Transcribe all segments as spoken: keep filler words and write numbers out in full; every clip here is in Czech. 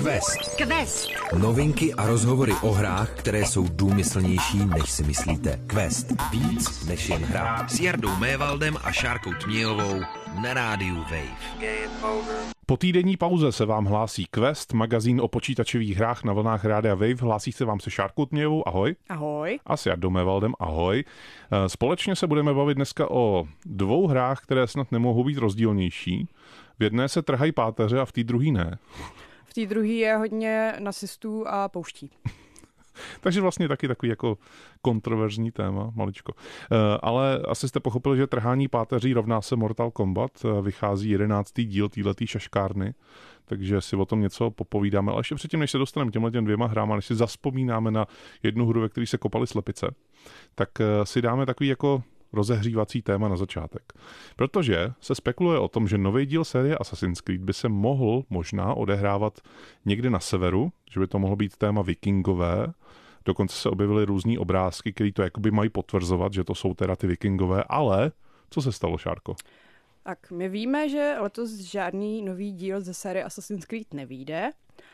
Quest. Quest. Novinky a rozhovory o hrách, které jsou důmyslnější, než si myslíte. Quest. Víc než jen hra. S Jardou Mévaldem a Šárkou Tmějovou na rádiu Wave. Po týdenní pauze se vám hlásí Quest, magazín o počítačových hrách na vlnách rádia Wave. Hlásí se vám se Šárkou Tmějovou, ahoj. Ahoj. A s Jardou Mévaldem, ahoj. Společně se budeme bavit dneska o dvou hrách, které snad nemohou být rozdílnější. V jedné se trhají páteře a v té druhé ne. V té druhé je hodně nasistů a pouští. Takže vlastně taky takový jako kontroverzní téma, maličko. Ale asi jste pochopili, že trhání páteří rovná se Mortal Kombat. Vychází jedenáctý díl téhletý šaškárny, takže si o tom něco popovídáme. Ale ještě předtím, než se dostaneme těmhle těm dvěma hrám, než si zaspomínáme na jednu hru, ve které se kopaly slepice, tak si dáme takový jako rozehřívací téma na začátek. Protože se spekuluje o tom, že nový díl série Assassin's Creed by se mohl možná odehrávat někde na severu, že by to mohlo být téma vikingové. Dokonce se objevily různý obrázky, které to jakoby mají potvrzovat, že to jsou teda ty vikingové, ale co se stalo, Šárko? Tak my víme, že letos žádný nový díl ze série Assassin's Creed nevyjde.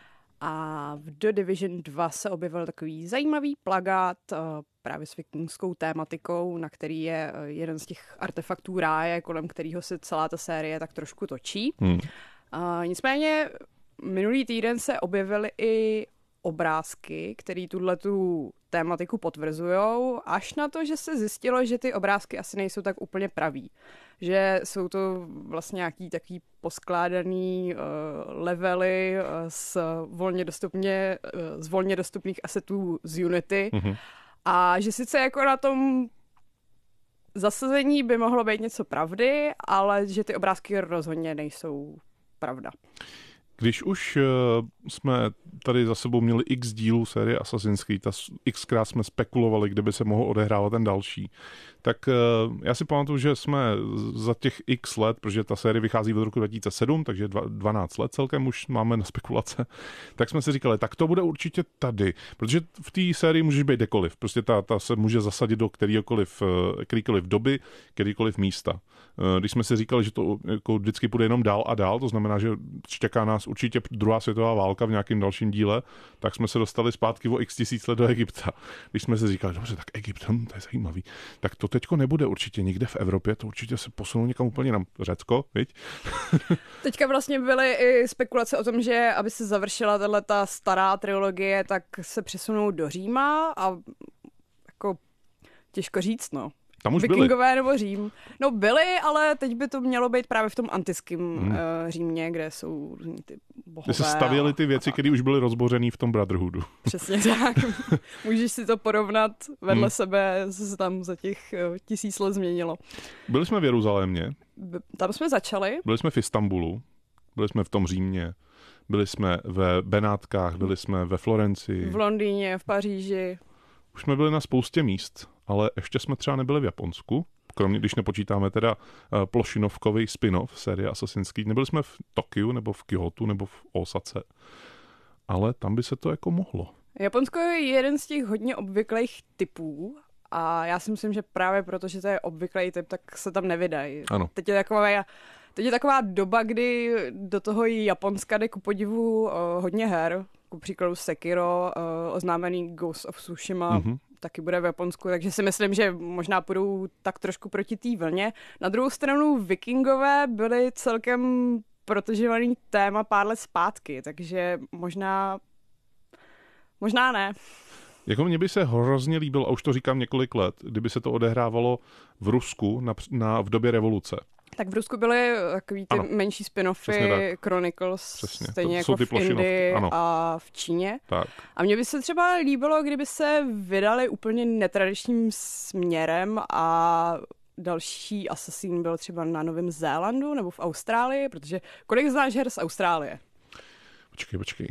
A v The Division dva se objevil takový zajímavý plakát právě s vikingskou tématikou, na který je jeden z těch artefaktů ráje, kolem kterého se celá ta série tak trošku točí. Hmm. A nicméně minulý týden se objevily i obrázky, které tuhletu tématiku potvrzujou, až na to, že se zjistilo, že ty obrázky asi nejsou tak úplně praví. Že jsou to vlastně nějaký takový poskládaný uh, levely uh, z, volně dostupně, uh, z volně dostupných asetů z Unity mm-hmm. a že sice jako na tom zasazení by mohlo být něco pravdy, ale že ty obrázky rozhodně nejsou pravda. Když už uh, jsme tady za sebou měli x dílů série Assassin's Creed a xkrát jsme spekulovali, kde by se mohl odehrávat ten další, tak uh, já si pamatuju, že jsme za těch x let, protože ta série vychází od roku dva tisíce sedm, takže dvanáct let celkem už máme na spekulace, tak jsme si říkali, tak to bude určitě tady, protože v té sérii můžeš být kdekoliv, prostě ta, ta se může zasadit do kterýkoliv, kterýkoliv doby, kterýkoliv místa. Když jsme si říkali, že to jako vždycky půjde jenom dál a dál, to znamená, že čeká nás určitě druhá světová válka v nějakém dalším díle, tak jsme se dostali zpátky o x tisíc let do Egypta. Když jsme si říkali, dobře, tak Egypt, hm, to je zajímavý, tak to teďko nebude určitě nikde v Evropě, to určitě se posunou někam úplně na Řecko, viď? Teďka vlastně byly i spekulace o tom, že aby se završila tato stará trilogie, tak se přesunou do Říma a jako těžko říct, no. Tam už Vikingové byli. nebo Řím. No byli, ale teď by to mělo být právě v tom antickém hmm. uh, Římě, kde jsou ty bohové. Kde se stavěly ty věci, které už byly rozbořený v tom Brotherhoodu. Přesně tak. Můžeš si to porovnat vedle hmm. sebe, co se tam za těch uh, tisíc let změnilo. Byli jsme v Jeruzalémě. B- tam jsme začali. Byli jsme v Istanbulu. Byli jsme v tom Římě. Byli jsme ve Benátkách, byli jsme ve Florencii. V Londýně, v Paříži. Už jsme byli na spoustě míst, ale ještě jsme třeba nebyli v Japonsku, kromě když nepočítáme teda plošinovkový spin-off série Assassin's Creed. Nebyli jsme v Tokiu, nebo v Kyotu, nebo v Osace, ale tam by se to jako mohlo. Japonsko je jeden z těch hodně obvyklých typů a já si myslím, že právě proto, že to je obvyklý typ, tak se tam nevydají. Ano. Teď je taková, teď je taková doba, kdy do toho Japonska jde ku podivu uh, hodně her. Ku příkladu Sekiro, uh, oznámený Ghost of Tsushima, mm-hmm. taky bude v Japonsku, takže si myslím, že možná půjdou tak trošku proti té vlně. Na druhou stranu Vikingové byly celkem protežovaný téma pár let zpátky, takže možná, možná ne. Jako mně by se hrozně líbilo, a už to říkám několik let, kdyby se to odehrávalo v Rusku na, na, v době revoluce. Tak v Rusku byly takový ty ano, menší spin-offy Chronicles, přesně, stejně to, jako v Indii ano. a v Číně. Tak. A mně by se třeba líbilo, kdyby se vydali úplně netradičním směrem a další Assassin byl třeba na Novém Zélandu nebo v Austrálii, protože kolik znáš her z Austrálie? Počkej, počkej.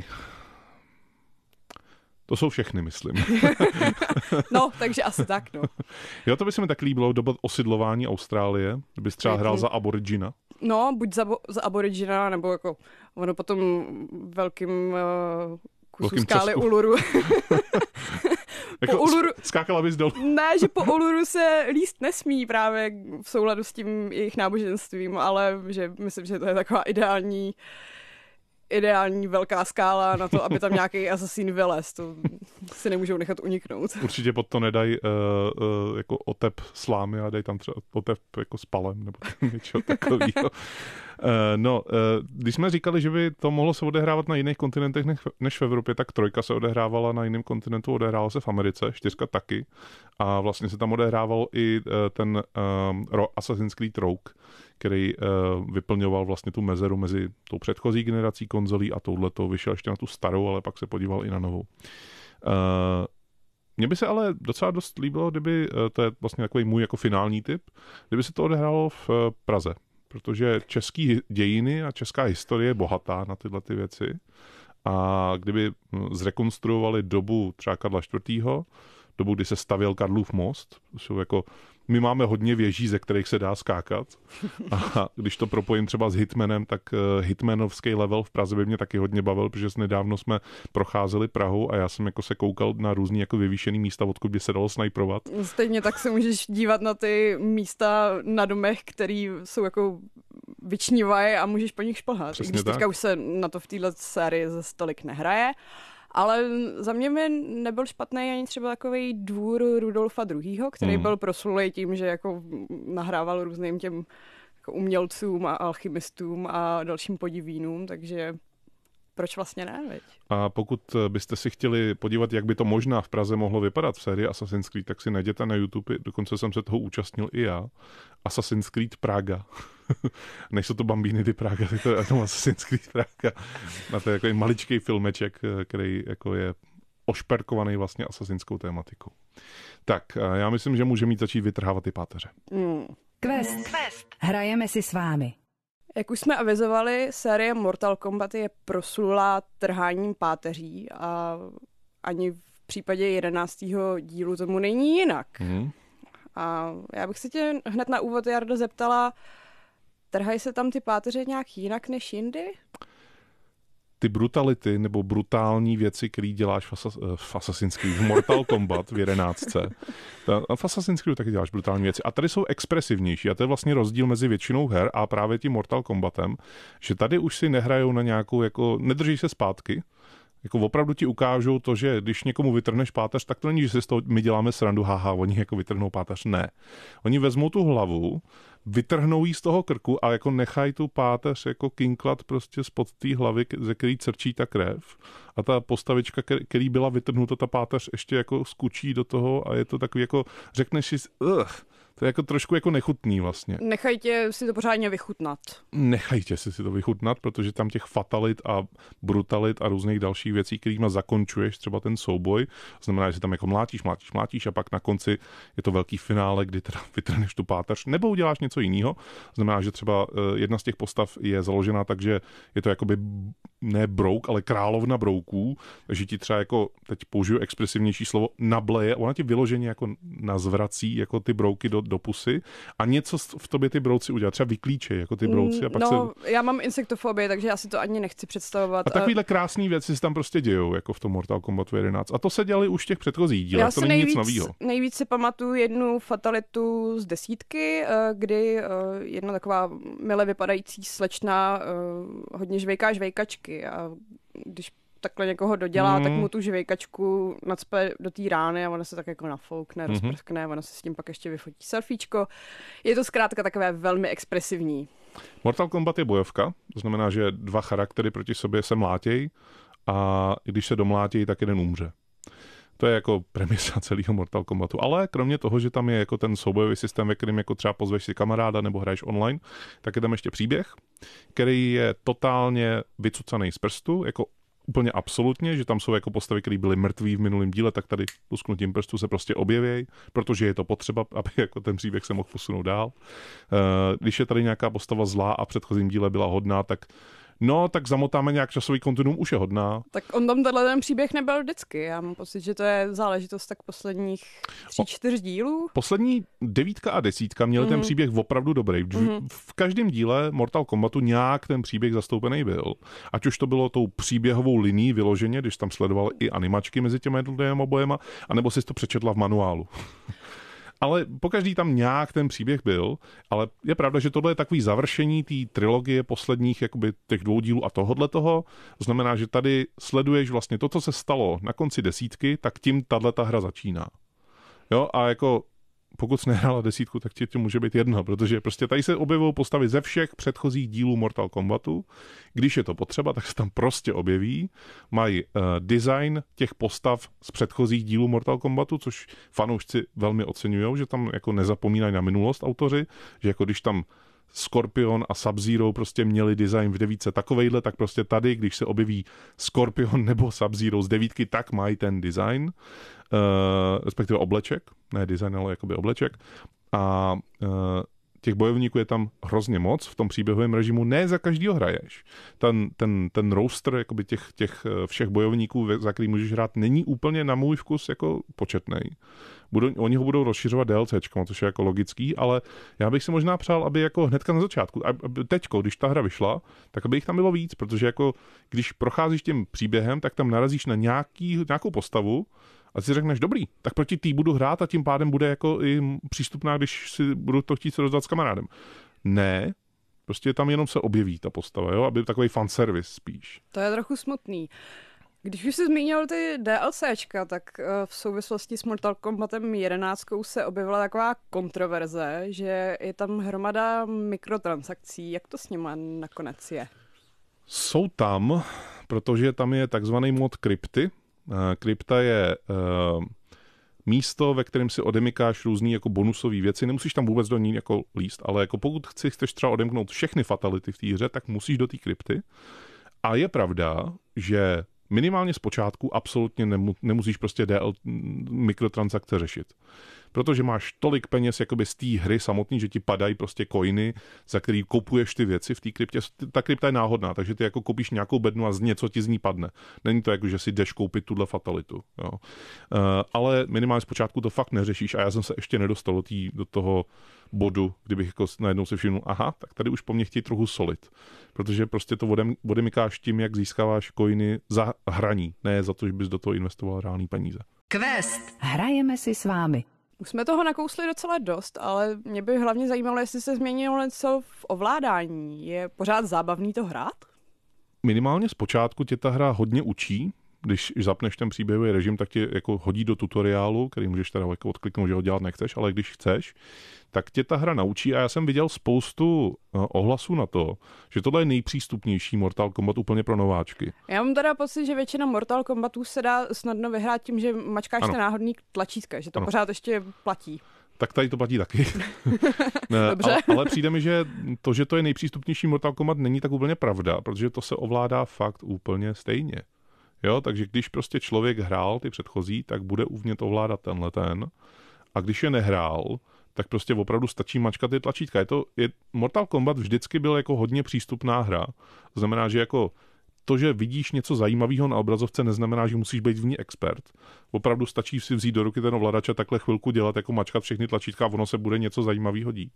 To jsou všechny, myslím. No, takže asi tak, no. Jo, to by se mi tak líbilo, doba osidlování Austrálie, kdybys třeba hrál za aborigina. No, buď za, za aborigina, nebo jako ono potom velkým uh, kusu velkým skály Česku. Uluru. Jako Uluru... Skákala bys dolů. Ne, že po Uluru se líst nesmí právě v souladu s tím jejich náboženstvím, ale že myslím, že to je taková ideální ideální velká skála na to, aby tam nějaký asasín vylez. To si nemůžou nechat uniknout. Určitě pod to nedají uh, uh, jako otep slámy a dají tam třeba otep jako s palem nebo něčeho takového. Uh, no, uh, když jsme říkali, že by to mohlo se odehrávat na jiných kontinentech než, než v Evropě, tak trojka se odehrávala na jiném kontinentu, odehrávala se v Americe, čtyřka taky a vlastně se tam odehrával i uh, ten um, Assassin's Creed Rogue, který uh, vyplňoval vlastně tu mezeru mezi tou předchozí generací konzolí a touhletou. Vyšel ještě na tu starou, ale pak se podíval i na novou. Uh, Mně by se ale docela dost líbilo, kdyby, uh, to je vlastně takový můj jako finální tip, kdyby se to odehrálo v uh, Praze, protože český dějiny a česká historie je bohatá na tyhle ty věci a kdyby zrekonstruovali dobu třeba Karla čtvrtého., dobu, kdy se stavěl Karlův most, jsou jako my máme hodně věží, ze kterých se dá skákat. A když to propojím třeba s Hitmanem, tak hitmanovský level v Praze by mě taky hodně bavil, protože nedávno jsme procházeli Prahou a já jsem jako se koukal na různý jako vyvýšený místa, odkud by se dalo snajprovat. Stejně tak se můžeš dívat na ty místa na domech, který jsou jako vyčnívají a můžeš po nich šplhat. Přesně I když tak. Teďka už se na to v této sérii zase tolik nehraje. Ale za mě mi nebyl špatný ani třeba takový dvůr Rudolfa druhého., který hmm. byl proslulý tím, že jako nahrával různým těm jako umělcům a alchymistům a dalším podivínům, takže proč vlastně ne, veď? A pokud byste si chtěli podívat, jak by to možná v Praze mohlo vypadat v sérii Assassin's Creed, tak si najděte na YouTube, dokonce jsem se toho účastnil i já, Assassin's Creed Praga. Než jsou to Bambíny ty Praga, tak to je Assassin's Creed Praga. A to je jako maličký filmeček, který jako je ošperkovaný vlastně asasynskou tématikou. Tak, já myslím, že může mít začít vytrhávat ty páteře. Mm. Quest. Quest. Hrajeme si s vámi. Jak už jsme avizovali, série Mortal Kombat je proslulá trháním páteří a ani v případě jedenáctého dílu tomu není jinak. Mm. A já bych se tě hned na úvod, Jardo, zeptala, trhají se tam ty páteře nějak jinak než jindy? Ty brutality nebo brutální věci, které děláš v, Asas- v Assassin's Creed, v Mortal Kombat v jedenáctce. A v Assassin's Creed taky děláš brutální věci. A tady jsou expresivnější. A to je vlastně rozdíl mezi většinou her a právě tím Mortal Kombatem, že tady už si nehrajou na nějakou, jako nedrží se zpátky, jako opravdu ti ukážou to, že když někomu vytrhneš páteř, tak to není, že si z toho my děláme srandu, haha, oni jako vytrhnou páteř. Ne. Oni vezmou tu hlavu, vytrhnou jí z toho krku a jako nechají tu páteř jako kinklat prostě spod té hlavy, ze který crčí ta krev. A ta postavička, který byla vytrhnuta, ta páteř ještě jako skučí do toho a je to takový jako, řekneš si, ugh, to je jako trošku jako nechutný vlastně. Nechají tě si to pořádně vychutnat. Nechají tě si to vychutnat, protože tam těch fatalit a brutalit a různých dalších věcí, kterýma zakončuješ třeba ten souboj, znamená, že si tam jako mlátíš, mlátíš, mlátíš a pak na konci je to velký finále, kdy teda vytrhneš tu páteř, nebo uděláš něco jiného. Znamená, že třeba jedna z těch postav je založená tak, že je to jakoby ne brouk, ale královna brouků, takže ti třeba jako, teď použiju expresivnější slovo, nableje, ona ti vyloženě jako nazvrací jako ty brouky do, do pusy a něco v tobě ty brouci udělá, třeba vyklíčej jako ty brouci a pak no, se... já mám insektofobii, takže já si to ani nechci představovat. A takovýhle krásné věci se tam prostě dějou, jako v tom Mortal Kombatu jedenáct. A to se dělali už v těch předchozích dílech, to není nejvíc, nic novýho. Nejvíc si pamatuju jednu fatalitu z desítky, kdy jedna taková mile vypadající slečna hodně žvejká žvejkačky a když takhle někoho dodělá, mm. tak mu tu žvejkačku nacpe do té rány a ona se tak jako nafoukne, mm-hmm. rozprskne, ona se s tím pak ještě vyfotí selfiečko. Je to zkrátka takové velmi expresivní. Mortal Kombat je bojovka, to znamená, že dva charaktery proti sobě se mlátějí a když se domlátějí, tak jeden umře. To je jako premisa celého Mortal Kombatu. Ale kromě toho, že tam je jako ten soubojový systém, ve kterém jako třeba pozveš si kamaráda nebo hraješ online, tak je tam ještě příběh, který je totálně vycucaný z prstu, jako úplně absolutně, že tam jsou jako postavy, které byly mrtví v minulém díle, tak tady lusknutím prstu se prostě objevějí, protože je to potřeba, aby jako ten příběh se mohl posunout dál. Když je tady nějaká postava zlá a v předchozím díle byla hodná, tak no, tak zamotáme nějak časový kontinuum, už je hodná. Tak on tam tenhle ten příběh nebyl vždycky. Já mám pocit, že to je záležitost tak posledních tří, čtyř dílů. Poslední devítka a desítka měl mm. ten příběh opravdu dobrý. V, mm. v každém díle Mortal Kombatu nějak ten příběh zastoupený byl. Ať už to bylo tou příběhovou linií vyloženě, když tam sledoval i animačky mezi těmi jednotlivými obojema, anebo si to přečetla v manuálu. Ale pokaždý tam nějak ten příběh byl, ale je pravda, že tohle je takový završení té trilogie posledních jakoby těch dvou dílů a tohodle toho. Znamená, že tady sleduješ vlastně to, co se stalo na konci desítky, tak tím tato hra začíná. Jo, a jako pokud jsi nehrála desítku, tak ti to může být jedno, protože prostě tady se objevují postavy ze všech předchozích dílů Mortal Kombatu. Když je to potřeba, tak se tam prostě objeví. Mají uh, design těch postav z předchozích dílů Mortal Kombatu, což fanoušci velmi oceňují, že tam jako nezapomínají na minulost autoři, že jako když tam Scorpion a Sub-Zero prostě měli design v devítce takovejhle, tak prostě tady, když se objeví Scorpion nebo Sub-Zero z devítky, tak mají ten design, uh, respektive obleček, ne design, ale jakoby obleček. A uh, těch bojovníků je tam hrozně moc v tom příběhovém režimu, ne za každýho hraješ. Ten, ten, ten roster jakoby těch, těch všech bojovníků, za který můžeš hrát, není úplně na můj vkus jako početnej. Budou, oni ho budou rozšiřovat DLCčkama, což je jako logický, ale já bych si možná přál, aby jako hnedka na začátku, aby teďko, když ta hra vyšla, tak aby jich tam bylo víc, protože jako když procházíš tím příběhem, tak tam narazíš na nějaký, nějakou postavu a si řekneš, dobrý, tak proti tý budu hrát a tím pádem bude jako i přístupná, když si budu to chtít se rozdat s kamarádem. Ne, prostě tam jenom se objeví ta postava, jo, aby takový fanservice spíš. To je trochu smutný. Když už jsi zmínil ty DLCčka, tak v souvislosti s Mortal Kombatem jedenáct se objevila taková kontroverze, že je tam hromada mikrotransakcí. Jak to s nima nakonec je? Jsou tam, protože tam je takzvaný mod krypty. Krypta je uh, místo, ve kterém si odemykáš různý jako bonusové věci. Nemusíš tam vůbec do ní jako líst, ale jako pokud chceš, chceš třeba odemknout všechny fatality v té hře, tak musíš do té krypty. A je pravda, že minimálně zpočátku absolutně nemu, nemusíš prostě D L mikrotransakce řešit. Protože máš tolik peněz jakoby z té hry samotný, že ti padají prostě coiny, za který kupuješ ty věci v té kryptě. Ta krypta je náhodná, takže ty jako koupíš nějakou bednu a z něco ti z ní padne. Není to jako, že si jdeš koupit tuhle fatalitu. Jo. Uh, ale minimálně zpočátku to fakt neřešíš a já jsem se ještě nedostal do, tý, do toho bodu, kdybych jako najednou si všimnul, aha, tak tady už po mně chtějí trochu solit. Protože prostě to odem, odemykáš tím, jak získáváš coiny za hraní, ne za to, že bys do toho investoval reální peníze. Quest. Hrajeme si s vámi. Už jsme toho nakousli docela dost, ale mě by hlavně zajímalo, jestli se změnilo něco v ovládání. Je pořád zábavný to hrát? Minimálně zpočátku tě ta hra hodně učí. Když zapneš ten příběhový režim, tak tě jako hodí do tutoriálu, který můžeš teda jako odkliknout, že ho dělat nechceš, ale když chceš, tak tě ta hra naučí a já jsem viděl spoustu ohlasů na to, že tohle je nejpřístupnější Mortal Kombat úplně pro nováčky. Já mám teda pocit, že většina Mortal Kombatů se dá snadno vyhrát tím, že mačkáš ten náhodný tlačítka, že to ano. Pořád ještě platí. Tak tady to platí taky. Dobře. ale, ale přijde mi, že to, že to je nejpřístupnější Mortal Kombat, není tak úplně pravda, protože to se ovládá fakt úplně stejně. Jo, takže když prostě člověk hrál ty předchozí, tak bude umět ovládat tenhle ten. A když je nehrál, tak prostě opravdu stačí mačkat ty tlačítka. Je to, je, Mortal Kombat vždycky byl jako hodně přístupná hra. To znamená, že jako to, že vidíš něco zajímavého na obrazovce, neznamená, že musíš být v ní expert. Opravdu stačí si vzít do ruky ten ovladač a takhle chvilku dělat, jako mačkat všechny tlačítka a ono se bude něco zajímavého dít.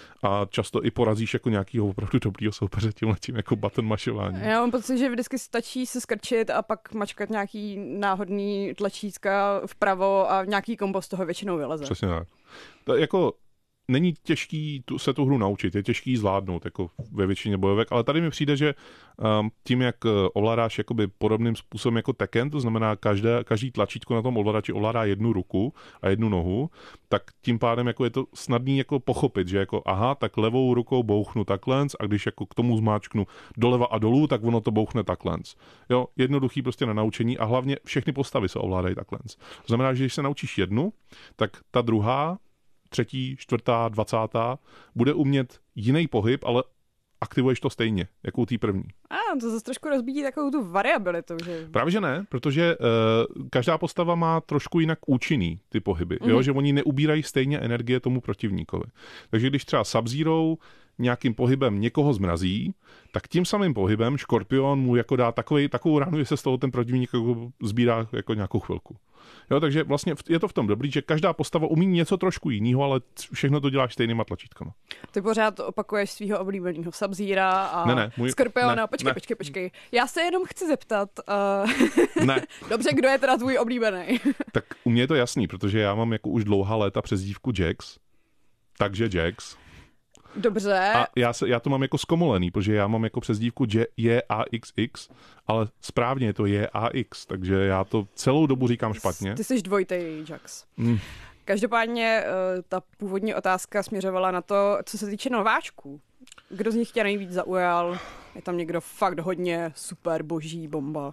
A často i porazíš jako nějakýho opravdu dobrýho soupeře tímhletím jako button mašování. Já mám pocit, že vždycky stačí se skrčit a pak mačkat nějaký náhodný tlačítka vpravo a nějaký kombo z toho většinou vyleze. Přesně tak. To jako není těžký tu, se tu hru naučit, je těžký zvládnout jako ve většině bojovek, ale tady mi přijde, že um, tím, jak ovládáš jakoby podobným způsobem jako Tekken, to znamená každé, každý tlačítko na tom ovladači ovládá jednu ruku a jednu nohu, tak tím pádem jako je to snadný jako pochopit, že jako aha, tak levou rukou bouchnu takhle a když jako k tomu zmáčknu doleva a dolů, tak ono to bouchne takhle. Jo, jednoduchý prostě na naučení a hlavně všechny postavy se ovládají takhle. To znamená, že když se naučíš jednu, tak ta druhá třetí, čtvrtá, dvacátá, bude umět jiný pohyb, ale aktivuješ to stejně, jako u té první. A to zase trošku rozbíjí takovou tu variabilitu, že? Právě, že ne, protože uh, každá postava má trošku jinak účinný ty pohyby, mm. jo, že oni neubírají stejně energie tomu protivníkovi. Takže když třeba Sub-Zero nějakým pohybem někoho zmrazí, tak tím samým pohybem škorpion mu jako dá takovej, takovou ránu, že se z toho ten protivník jako sbírá jako nějakou chvilku. Jo, takže vlastně je to v tom dobrý, že každá postava umí něco trošku jiného, ale všechno to děláš stejnýma tlačítkama. Ty pořád opakuješ svého oblíbeného Sub-Zera a ne, ne, můj... Skorpiona. Ne, počkej, ne. počkej, počkej. Já se jenom chci zeptat. Uh... ne. Dobře, kdo je teda tvůj oblíbený? Tak u mě je to jasný, protože já mám jako už dlouhá léta přezdívku Jax, takže Jax. Dobře. A já, se, já to mám jako zkomolený, protože já mám jako přezdívku J A X X, ale správně je to J A X, takže já to celou dobu říkám špatně. Ty jsi dvojitej Jax. Mm. Každopádně ta původní otázka směřovala na to, co se týče nováčků. Kdo z nich tě nejvíc zaujal? Je tam někdo fakt hodně super boží bomba?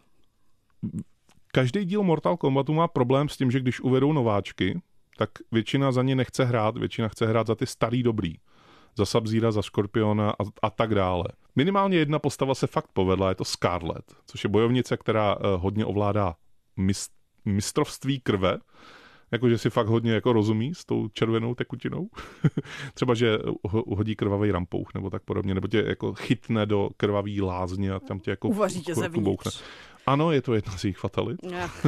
Každý díl Mortal Kombatu má problém s tím, že když uvedou nováčky, tak většina za ně nechce hrát, většina chce hrát za ty starý dobrý. Za Sub-Zera, za Skorpiona a, a tak dále. Minimálně jedna postava se fakt povedla, je to Scarlet, což je bojovnice, která uh, hodně ovládá mist, mistrovství krve, jakože si fakt hodně jako rozumí s tou červenou tekutinou. Třeba, že hodí krvavý rampouch nebo tak podobně, nebo tě jako chytne do krvavý lázně a tam tě jako uvaří tě zevnitř. Ano, je to jedna z jejich fatalit. Yeah.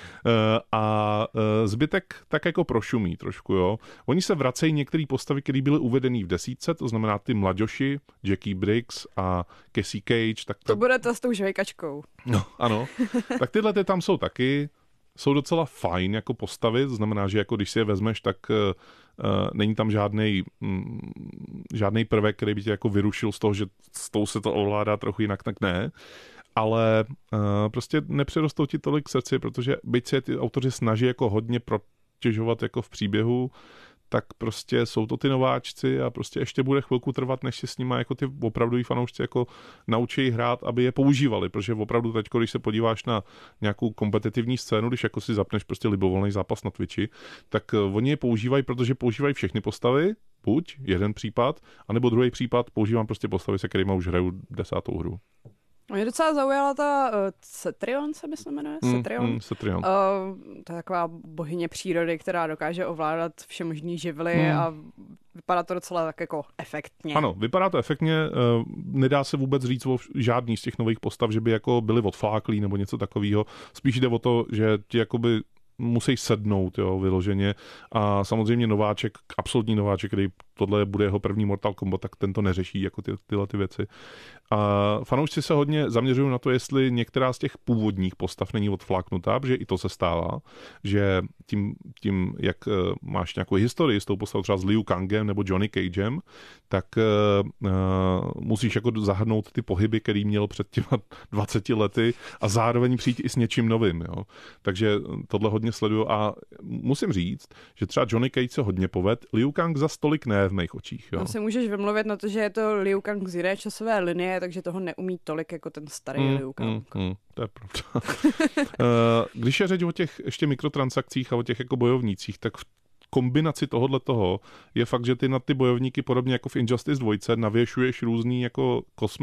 A zbytek tak jako prošumí trošku, jo. Oni se vracejí některé postavy, které byly uvedený v desítce, to znamená ty mladěši, Jackie Briggs a Cassie Cage. Tak to, to bude to s tou žvejkačkou. No, ano. Tak tyhle ty tam jsou taky. Jsou docela fajn jako postavy, to znamená, že jako když si je vezmeš, tak uh, není tam žádnej, um, žádnej prvek, který by tě jako vyrušil z toho, že s tou se to ovládá trochu jinak, tak ne. Ale uh, prostě nepřirostou ti tolik k srdci, protože byť se ty autoři snaží jako hodně protěžovat jako v příběhu, tak prostě jsou to ty nováčci a prostě ještě bude chvilku trvat, než si s nima jako ty opravdoví fanoušci jako naučí hrát, aby je používali, protože opravdu teď, když se podíváš na nějakou kompetitivní scénu, když jako si zapneš prostě libovolný zápas na Twitchi, tak oni je používají, protože používají všechny postavy, buď jeden případ, anebo druhý případ používám prostě postavy, se kterýma už hraju desátou hru. Mě docela zaujala ta uh, Cetrion, se mi se jmenuje? Mm, Cetrion. Mm, Cetrion. Uh, to je taková bohyně přírody, která dokáže ovládat všemožný živly mm. a vypadá to docela tak jako efektně. Ano, vypadá to efektně. Uh, nedá se vůbec říct o žádný z těch nových postav, že by jako byli odfláklí nebo něco takového. Spíš jde o to, že ti jakoby musí sednout, jo, vyloženě. A samozřejmě nováček, absolutní nováček, který tohle bude jeho první Mortal Kombat, tak ten to neřeší jako ty, tyhle ty věci. A fanoušci se hodně zaměřují na to, jestli některá z těch původních postav není odfláknutá, protože i to se stává, že tím, tím jak máš nějakou historii s tou postavou třeba s Liu Kangem nebo Johnny Cagem, tak uh, musíš jako zahrnout ty pohyby, který měl před těma dvaceti lety a zároveň přijít i s něčím novým. Jo. Takže tohle hodně sleduju a musím říct, že třeba Johnny Cage se hodně poved, Liu Kang za stolik ne v mých očích. Jo. Tam se můžeš vymluvit na to, že je to Liu Kang z jiné časové linie, takže toho neumí tolik jako ten starý mm, Liu Kang. Mm, mm, to je pravda. Když je řeč o těch ještě mikrotransakcích a o těch jako bojovnících, tak v kombinaci tohohle toho je fakt, že ty na ty bojovníky podobně jako v Injustice dva navěšuješ různý jako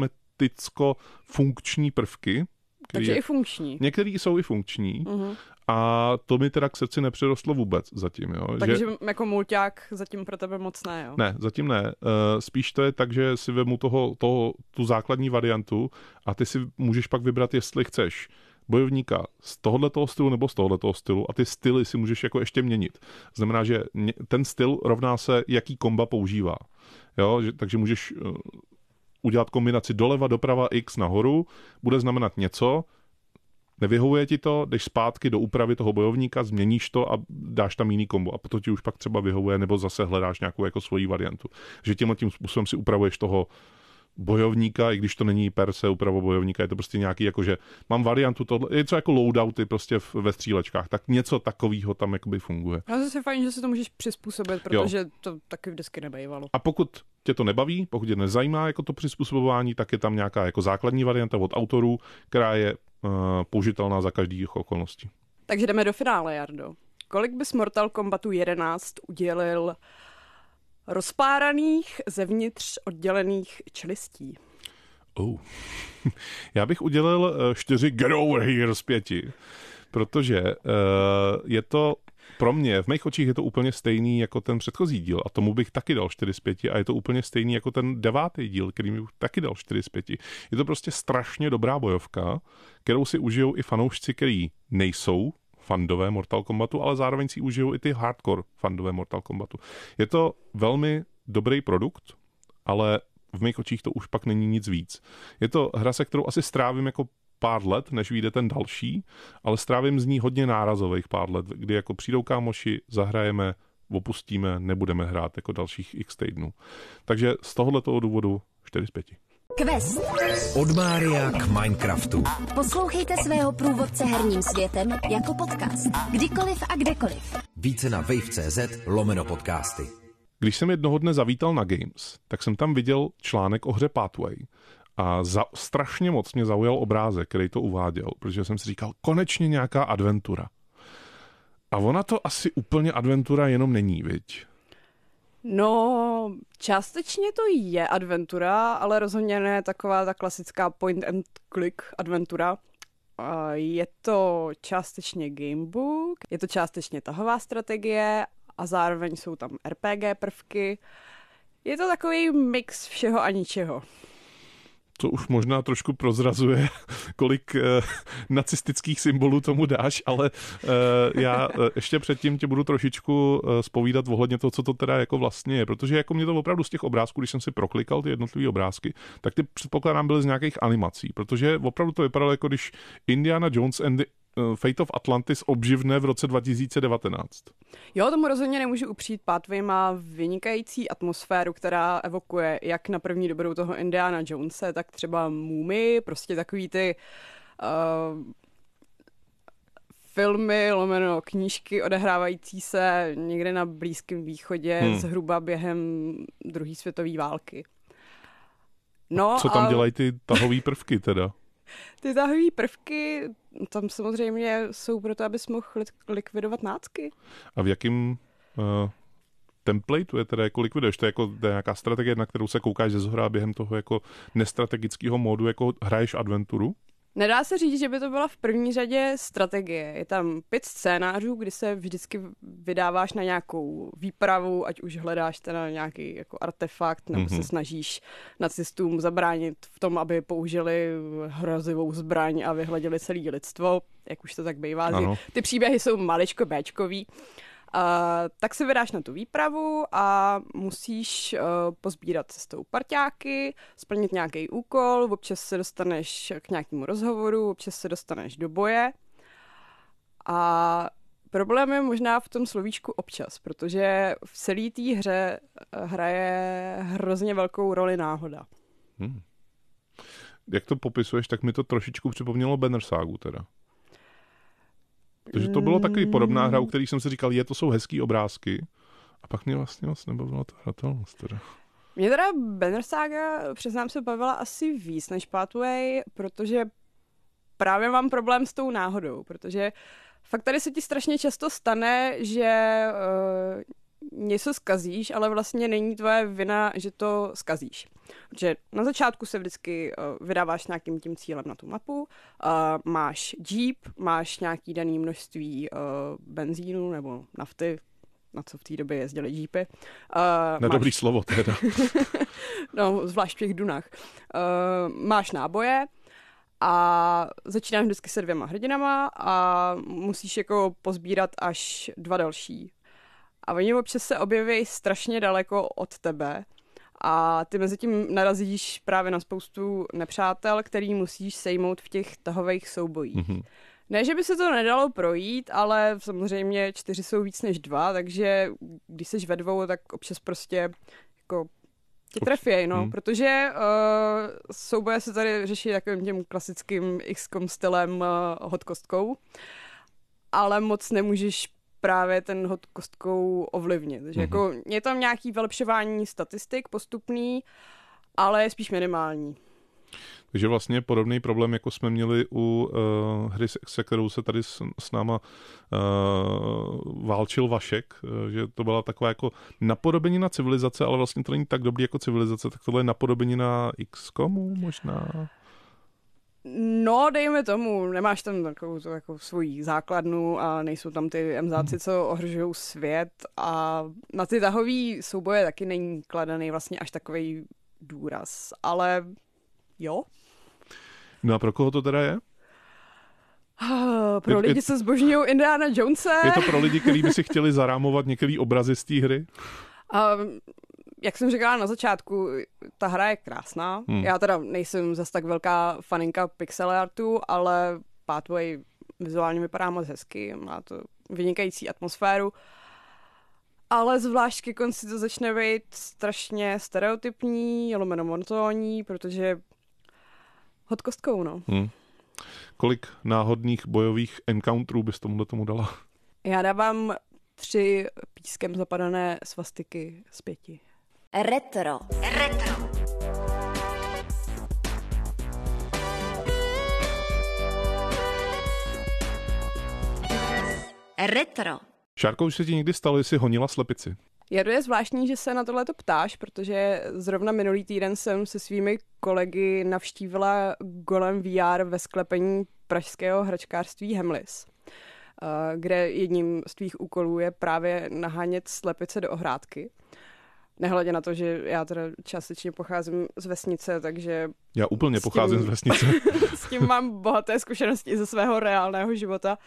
kosmeticko-funkční prvky. Takže je, i funkční. Některý jsou i funkční. Uh-huh. A to mi teda k srdci nepřirostlo vůbec zatím. Jo? Takže že... jako mulťák zatím pro tebe moc ne, jo? Ne, zatím ne. Spíš to je tak, že si vemu toho, toho, tu základní variantu a ty si můžeš pak vybrat, jestli chceš bojovníka z tohoto stylu nebo z tohoto stylu a ty styly si můžeš jako ještě měnit. Znamená, že ten styl rovná se, jaký komba používá. Jo? Že, takže můžeš udělat kombinaci doleva, doprava, X nahoru, bude znamenat něco, nevyhovuje ti to, jdeš zpátky do úpravy toho bojovníka, změníš to a dáš tam jiný kombo a potom ti už pak třeba vyhovuje, nebo zase hledáš nějakou jako svoji variantu. Že tímhle tím způsobem si upravuješ toho bojovníka, i když to není per se úprava bojovníka, je to prostě nějaký jako, že mám variantu tohle, je to jako loadouty prostě v, ve střílečkách, tak něco takového tam jakoby funguje. No zase fajn, že si to můžeš přizpůsobit, protože jo. To taky vždycky nebejvalo. A pokud tě to nebaví, pokud tě nezajímá jako to přizpůsobování, tak je tam nějaká jako základní varianta od autorů, která je uh, použitelná za každých okolností. Takže jdeme do finále, Jardo. Kolik bys Mortal Kombatu jedenáct udělil rozpáraných, zevnitř oddělených čelistí? Oh. Já bych udělil čtyři Get Over Here z pěti, protože uh, je to pro mě, v mých očích je to úplně stejný jako ten předchozí díl a tomu bych taky dal čtyři z pěti a je to úplně stejný jako ten devátý díl, který bych taky dal čtyři z pěti. Je to prostě strašně dobrá bojovka, kterou si užijou i fanoušci, který nejsou fandové Mortal Kombatu, ale zároveň si užijou i ty hardcore fandové Mortal Kombatu. Je to velmi dobrý produkt, ale v mých očích to už pak není nic víc. Je to hra, se kterou asi strávím jako pár let, než vyjde ten další, ale strávím z ní hodně nárazových pár let, kdy jako přijdou kámoši, zahrajeme, opustíme, nebudeme hrát jako dalších x týdnů. Takže z tohoto důvodu čtyři z pěti. Quest. Od Mária k Minecraftu. Poslouchejte svého průvodce herním světem jako podcast. Kdykoliv a kdekoliv. Více na wave.cz lomeno podcasty. Když jsem jednoho dne zavítal na Games, tak jsem tam viděl článek o hře Pathway. A za, strašně moc mě zaujal obrázek, který to uváděl, protože jsem si říkal, konečně nějaká adventura. A ona to asi úplně adventura jenom není, viď? No, částečně to je adventura, ale rozhodně ne taková ta klasická point and click adventura. Je to částečně gamebook, je to částečně tahová strategie a zároveň jsou tam R P G prvky. Je to takový mix všeho a ničeho. To už možná trošku prozrazuje, kolik eh, nacistických symbolů tomu dáš, ale eh, já eh, ještě předtím tě budu trošičku eh, zpovídat ohledně toho, co to teda jako vlastně je, protože jako mě to opravdu z těch obrázků, když jsem si proklikal ty jednotlivé obrázky, tak ty předpokládám byly z nějakých animací, protože opravdu to vypadalo jako když Indiana Jones and the Fate of Atlantis obživne v roce dva tisíce devatenáct. Jo, tomu rozhodně nemůžu upřít. Pathway má vynikající atmosféru, která evokuje jak na první dobrou toho Indiana Jonese, tak třeba Mumii, prostě takový ty uh, filmy, lomeno knížky odehrávající se někde na Blízkém východě hmm. zhruba během druhé světové války. No, co tam a... dělají ty tahové prvky teda? Ty tahové prvky tam samozřejmě jsou proto, abys mohl likvidovat nácky. A v jakém uh, templateu je teda jako likviduješ? To je jako to je nějaká strategie, na kterou se koukáš ze zhora během toho jako nestrategického módu, jako hraješ adventuru? Nedá se říct, že by to byla v první řadě strategie. Je tam pět scénářů, kdy se vždycky vydáváš na nějakou výpravu, ať už hledáš teda nějaký jako artefakt, nebo mm-hmm. se snažíš nacistům zabránit v tom, aby použili hrozivou zbraň a vyhladili celé lidstvo, jak už to tak bývá. Ano. Ty příběhy jsou maličko béčkový. Uh, tak se vydáš na tu výpravu a musíš uh, pozbírat cestou parťáky, splnit nějaký úkol, občas se dostaneš k nějakému rozhovoru, občas se dostaneš do boje. A problém je možná v tom slovíčku občas, protože v celé té hře hraje hrozně velkou roli náhoda. Hmm. Jak to popisuješ, tak mi to trošičku připomnělo Banner Sagu teda. Takže to bylo takový podobná hra, u který jsem si říkal, je, to jsou hezký obrázky. A pak mě vlastně moc nebavila ta hratelnost teda. Mě teda Banner Saga, přiznám se, bavila asi víc než Pathway, protože právě mám problém s tou náhodou, protože fakt tady se ti strašně často stane, že uh, něco zkazíš, ale vlastně není tvoje vina, že to zkazíš. Protože na začátku se vždycky uh, vydáváš nějakým tím cílem na tu mapu, uh, máš jeep, máš nějaký daný množství uh, benzínu nebo nafty, na co v té době jezdily jeepy. Uh, na máš... dobrý slovo teda. No, zvlášť v těch dunách. Uh, máš náboje a začínáš vždycky se dvěma hrdinama a musíš jako pozbírat až dva další. A oni občas se objeví strašně daleko od tebe a ty mezi tím narazíš právě na spoustu nepřátel, který musíš sejmout v těch tahových soubojích. Mm-hmm. Ne, že by se to nedalo projít, ale samozřejmě čtyři jsou víc než dva, takže když jsi ve dvou, tak občas prostě jako tě trefěj, no, hmm. protože uh, souboje se tady řeší takovým tím klasickým X COM stylem uh, hod kostkou, ale moc nemůžeš právě ten hod kostkou ovlivnit. Takže mm-hmm. jako je tam nějaký vylepšování statistik postupný, ale je spíš minimální. Takže vlastně podobný problém, jako jsme měli u uh, hry, se kterou se tady s, s náma uh, válčil Vašek, uh, že to byla taková jako napodobenina civilizace, ale vlastně to není tak dobrý jako civilizace, tak tohle je napodobenina X COMu možná? No, dejme tomu, nemáš tam takovou tu, jako svoji základnu a nejsou tam ty emzáci, co ohrožují svět a na ty tahový souboje taky není kladený vlastně až takovej důraz, ale jo. No a pro koho to teda je? Pro je, lidi, je, co zbožňují Indiana Jonese. Je to pro lidi, kteří by si chtěli zarámovat některé obrazy z té hry? Um, jak jsem říkala na začátku, ta hra je krásná. Hmm. Já teda nejsem zase tak velká faninka pixel artu, ale Pathway vizuálně vypadá moc hezky, má to vynikající atmosféru. Ale zvlášť ke konci to začne být strašně stereotypní, lomeno monotónní, protože hod kostkou, no. Hmm. Kolik náhodných bojových encounterů bys tomuhle tomu dala? Já dávám tři pískem zapadané svastiky z pěti. Retro. Retro. Retro. Šárko, už se ti někdy stalo, jestli honila slepici? Jadu je zvláštní, že se na tohleto ptáš, protože zrovna minulý týden jsem se svými kolegy navštívila Golem V R ve sklepení pražského hračkářství Hemlis, kde jedním z tvých úkolů je právě nahánět slepice do ohrádky. Nehledě na to, že já teda částečně pocházím z vesnice, takže... Já úplně pocházím tím, z vesnice. S tím mám bohaté zkušenosti ze svého reálného života.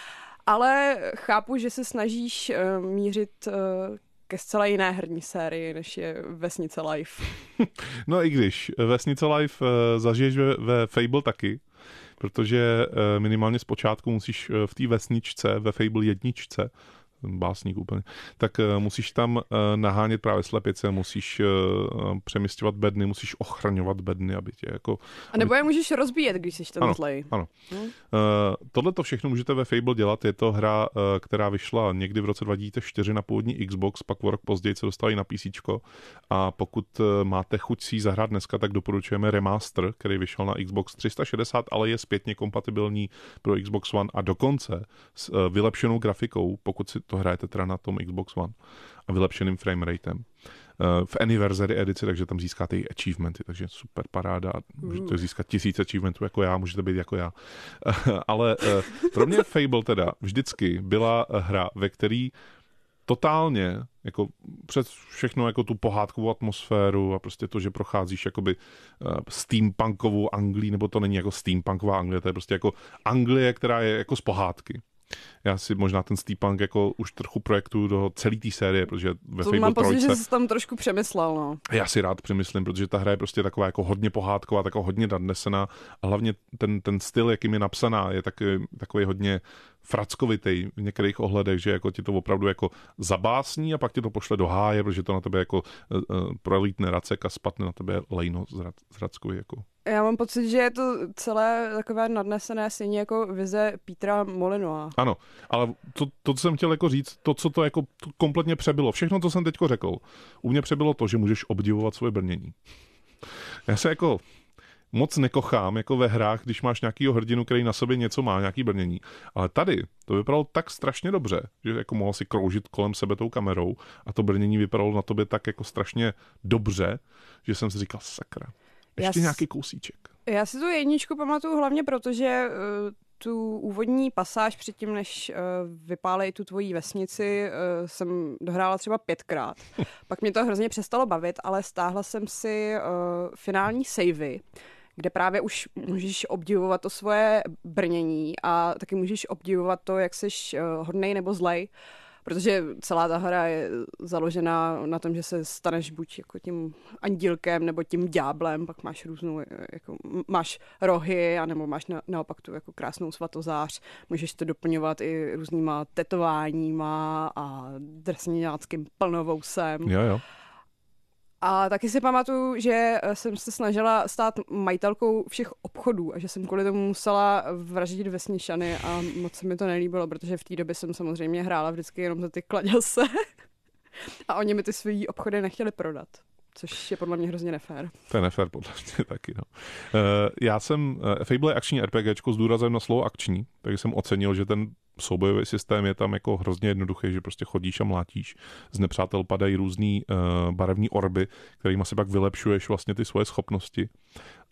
Ale chápu, že se snažíš uh, mířit uh, ke zcela jiné herní sérii, než je Vesnice Live. No i když. Vesnice Live uh, zažiješ ve, ve Fable taky, protože uh, minimálně zpočátku musíš uh, v té vesničce, ve Fable jedničce, básník úplně, tak uh, musíš tam uh, nahánět právě slepice, musíš uh, přemisťovat bedny, musíš ochraňovat bedny, aby tě jako... A nebo aby... je můžeš rozbíjet, když jsi ten ano, zlej. Ano, hmm. uh, tohle to všechno můžete ve Fable dělat, je to hra, uh, která vyšla někdy v roce dva tisíce čtyři na původní Xbox, pak o rok později se dostala i na PCčko a pokud uh, máte chuť si ji zahrát dneska, tak doporučujeme remaster, který vyšel na Xbox tři sta šedesát, ale je zpětně kompatibilní pro Xbox One a dokonce s uh, vylepšenou grafikou, pokud si to hrajete teda na tom Xbox One a vylepšeným frameratem. V Anniversary edici, takže tam získáte i achievementy, takže super paráda. Můžete získat tisíc achievementů jako já, můžete být jako já. Ale pro mě Fable teda vždycky byla hra, ve který totálně jako přes všechno jako tu pohádkovou atmosféru a prostě to, že procházíš jakoby steampunkovou Anglii, nebo to není jako steampunková Anglie, to je prostě jako Anglie, která je jako z pohádky. Já si možná ten steampunk jako už trochu projektuju do celé té série, protože ve to Fable mám pocit, trojce... že jsi tam trošku přemyslel, no. Já si rád přemyslím, protože ta hra je prostě taková jako hodně pohádková, taková hodně nadnesená a hlavně ten, ten styl, jakým je napsaná, je takový, takový hodně frackovitej v některých ohledech, že jako ti to opravdu jako zabásní a pak ti to pošle do háje, protože to na tebe jako uh, prolítne racek a spadne na tebe lejno z, rad, z rackovi jako. Já mám pocit, že je to celé takové nadnesené stejně jako vize Petra Molyneux. Ano, ale to, to, co jsem chtěl jako říct, to, co to jako to kompletně přebylo, všechno, co jsem teďko řekl, u mě přebylo to, že můžeš obdivovat svoje brnění. Já se jako moc nekochám jako ve hrách, když máš nějakýho hrdinu, který na sobě něco má, nějaký brnění. Ale tady to vypadalo tak strašně dobře, že jako mohl si kroužit kolem sebe tou kamerou a to brnění vypadalo na tobě tak jako strašně dobře, že jsem si říkal, sakra, ještě já nějaký kousíček. Já si tu jedničku pamatuju hlavně proto, že uh, tu úvodní pasáž předtím, než uh, vypálej tu tvojí vesnici, uh, jsem dohrála třeba pětkrát. Pak mě to hrozně přestalo bavit, ale stáhla jsem si uh, finální savey, kde právě už můžeš obdivovat to svoje brnění a taky můžeš obdivovat to, jak jsi uh, hodnej nebo zlej. Protože celá ta hra je založená na tom, že se staneš buď jako tím andílkem nebo tím ďáblem, pak máš různou, jako máš rohy, anebo máš na, naopak tu jako krásnou svatozář. Můžeš to doplňovat i různýma tetováníma a drsňáckým plnovousem. Jo, jo. A taky si pamatuju, že jsem se snažila stát majitelkou všech obchodů a že jsem kvůli tomu musela vraždit vesničany a moc se mi to nelíbilo, protože v té době jsem samozřejmě hrála vždycky jenom za ty kladělce a oni mi ty svý obchody nechtěli prodat. Což je podle mě hrozně nefér. To je nefér podle mě taky, no. Uh, já jsem, uh, Fable je akční RPGčko s důrazem na slovo akční, takže jsem ocenil, že ten soubojový systém je tam jako hrozně jednoduchý, že prostě chodíš a mlátíš. Z nepřátel padají různý uh, barevní orby, kterými si pak vylepšuješ vlastně ty svoje schopnosti.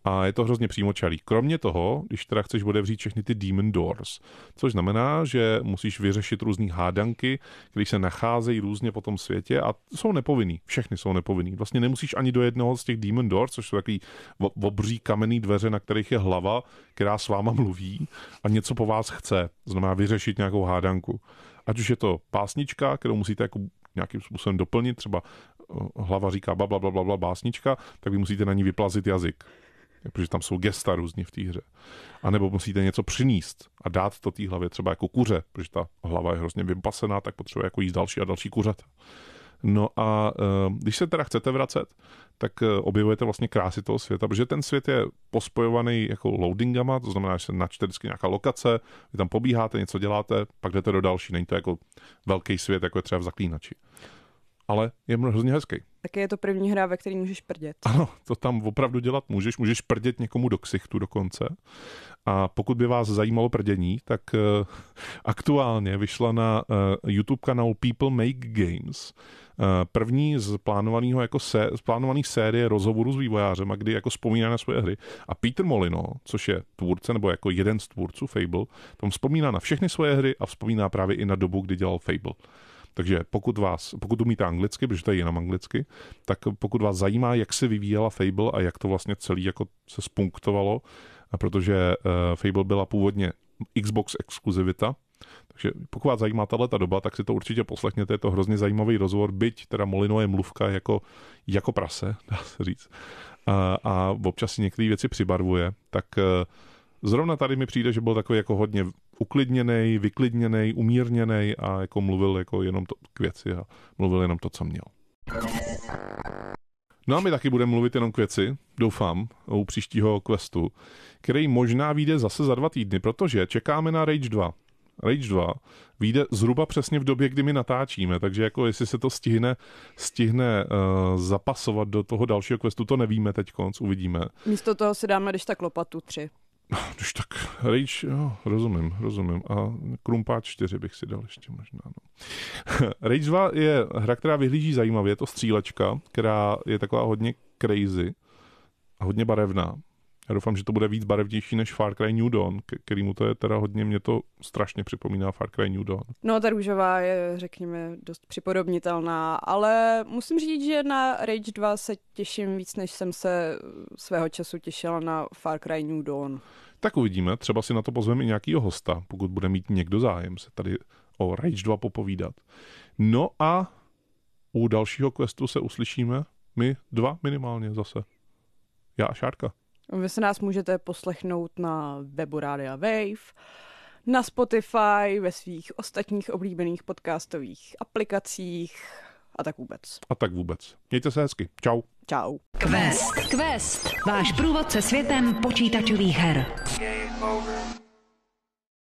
a je to hrozně přímočarý. Kromě toho, když teda chceš otevřít všechny ty Demon Doors, což znamená, že musíš vyřešit různý hádanky, když se nacházejí různě po tom světě a jsou nepovinný. Všechny jsou nepovinný. Vlastně nemusíš ani do jednoho z těch Demon Doors, což jsou takový obří kamenný dveře, na kterých je hlava, která s váma mluví a něco po vás chce. Znamená vyřešit nějakou hádanku. Ať už je to pásnička, kterou musíte jako nějakým způsobem doplnit, třeba hlava říká bla, bla, bla, bla, bla, básnička, tak vy musíte na ní vyplazit jazyk. Protože tam jsou gesta různě v té hře. A nebo musíte něco přinést a dát to té hlavě třeba jako kuře, protože ta hlava je hrozně vypasená, tak potřebuje jako jíst další a další kuřata. No a když se teda chcete vracet, tak objevujete vlastně krásy toho světa, protože ten svět je pospojovaný jako loadingama, to znamená, že se načte vždycky nějaká lokace, vy tam pobíháte, něco děláte, pak jdete do další. Není to jako velký svět, jako je třeba v Zaklínači. Ale je hrozně hezký. Taky je to první hra, ve které můžeš prdět. Ano, to tam opravdu dělat můžeš. Můžeš prdět někomu do ksichtu dokonce. A pokud by vás zajímalo prdění, tak uh, aktuálně vyšla na uh, YouTube kanál People Make Games uh, první z plánovaného jako sé, z plánované série rozhovorů s vývojářem, kdy jako vzpomíná na svoje hry. A Peter Molyneux, což je tvůrce nebo jako jeden z tvůrců Fable, tam vzpomíná na všechny svoje hry a vzpomíná právě i na dobu, kdy dělal Fable. Takže pokud vás, pokud umíte anglicky, protože to je jenom anglicky, tak pokud vás zajímá, jak se vyvíjela Fable a jak to vlastně celý jako se spunktovalo, protože uh, Fable byla původně Xbox exkluzivita, takže pokud vás zajímá tato doba, tak si to určitě poslechněte, je to hrozně zajímavý rozhovor, byť teda Molyneux je mluvka jako, jako prase, dá se říct, a, a občas si některé věci přibarvuje, tak uh, zrovna tady mi přijde, že byl takový jako hodně uklidněnej, vyklidněnej, umírněnej a jako mluvil jako jenom to k věci a mluvil jenom to, co měl. No a my taky budeme mluvit jenom k věci, doufám, u příštího questu, který možná vyjde zase za dva týdny, protože čekáme na Rage dva. Rage dva vyjde zhruba přesně v době, kdy my natáčíme, takže jako jestli se to stihne, stihne uh, zapasovat do toho dalšího questu, to nevíme teďkonc, uvidíme. Místo toho si dáme když tak lopatu tři. Když tak Rage, jo, rozumím, rozumím. A Krumpáč čtyři bych si dal ještě možná. No. Rage dva je hra, která vyhlíží zajímavě, je to střílečka, která je taková hodně crazy a hodně barevná. Já doufám, že to bude víc barevnější než Far Cry New Dawn, kterýmu to je teda hodně, mě to strašně připomíná Far Cry New Dawn. No, ta růžová je, řekněme, dost připodobnitelná, ale musím říct, že na Rage dva se těším víc, než jsem se svého času těšila na Far Cry New Dawn. Tak uvidíme, třeba si na to pozveme i nějakýho hosta, pokud bude mít někdo zájem se tady o Rage dva popovídat. No a u dalšího questu se uslyšíme my dva minimálně zase. Já a Šárka. Vy se nás můžete poslechnout na webu Rádia Wave, na Spotify, ve svých ostatních oblíbených podcastových aplikacích a tak vůbec. A tak vůbec. Mějte se hezky. Čau. Čau. Quest. Quest. Váš průvodce světem počítačových her. Game over.